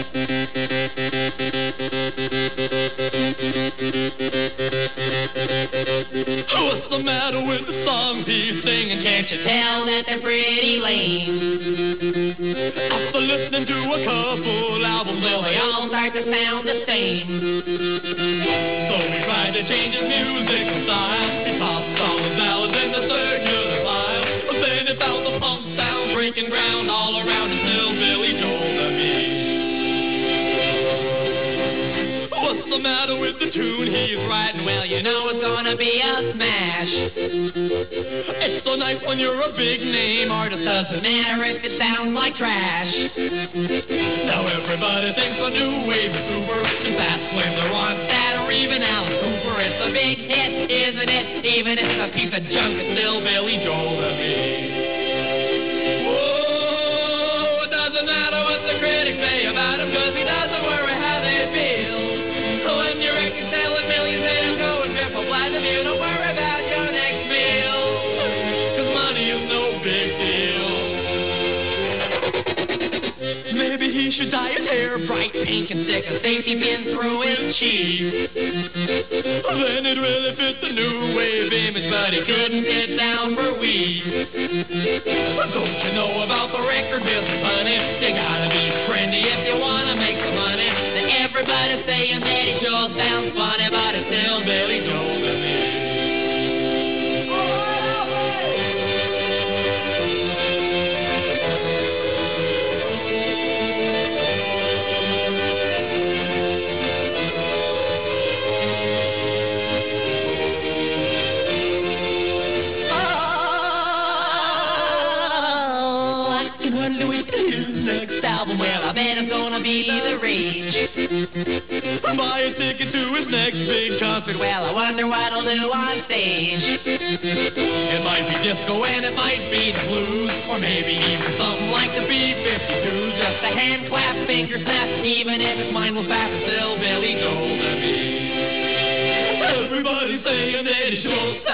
What's the matter with the songs he's singing? Can't you tell that they're pretty lame? After listening to a couple albums, Well, they all start to sound the same. so he tried to change his music style. He tossed all his ballads in the circular pile. But then he found the punk sound breaking ground all around his hillbilly Joel to me. What's the matter with the tune he's writing? Well, you know it's gonna be a smash. It's so nice when you're a big name artist. Doesn't matter if it sounds like trash. Now everybody thinks the new wave is super. Just ask Flamer Ronstadt or even Alice Cooper. It's a big hit, isn't it? Even if it's a piece of junk, it's still Billy Joel to me. Whoa, it doesn't matter what the critics say about him, 'cause he doesn't worry how they feel. When your record's selling millions and it's going triple platinum, you don't worry about your next meal, 'cause money is no big deal. Maybe he should dye his hair bright pink and stick a safety pin through his cheek. Then it really fit the new wave image, but he couldn't sit down for weeks. Don't you know about the record business, honey? You gotta be trendy if you wanna make some money. Everybody's saying that he sure sounds funny, but it's still Billy Joel to me. When do we see his next album? Well, I bet it's gonna be The Rage. Buy a ticket to his next big concert. Well, I wonder what he'll do on stage. It might be disco and it might be the blues, or maybe even something like the B-52s. Just a hand clap, finger snap, even if his mind will fap, it's still Billy Joel to me. Everybody's saying that he sure